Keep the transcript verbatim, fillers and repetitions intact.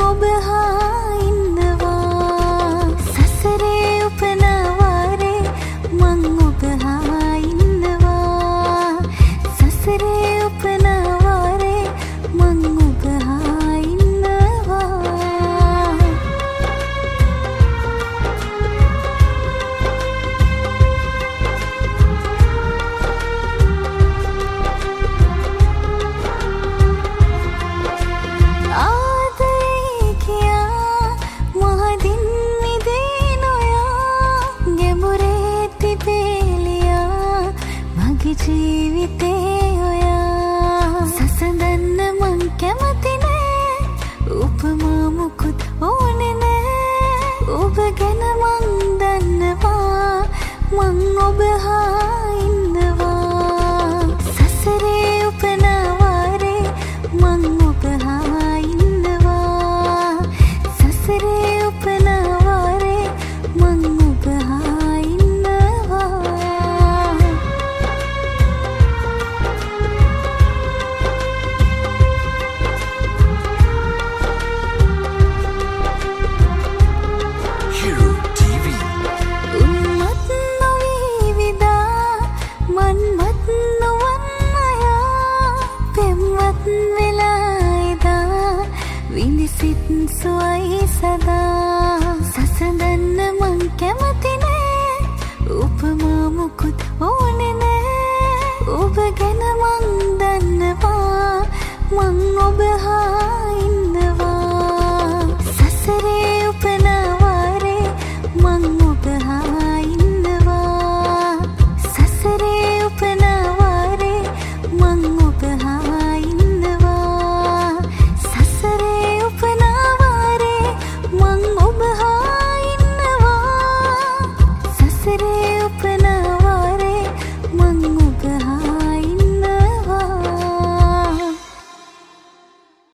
ඔබ හා ඉන්නවා සසරේ උපනවාරේ මං ඔබ හා ඉන්නවා සසරේ උපනවාරේ මං ඔබ හා ඉන්නවා ජීවිතේ ඔයා සසඳන්න මං කැමති නෑ උපමා මුකුත් ඕනේ නෑ ඔබ ගැන මං දන්නවා මං ඔබ හා ඉන්නවා සසරේ උපනවාරේ මං ඔබ හා ඉන්නවා සසරේ උපනවාරේ මං ඔබ හා ඉන්නවා විඳසිට සුවයි සදා සසඳන්න මං කැමති නෑ උපමා මුකුත් ඕනේ නෑ ඔබ ගැන මං දන්නවා මං ඔබ හා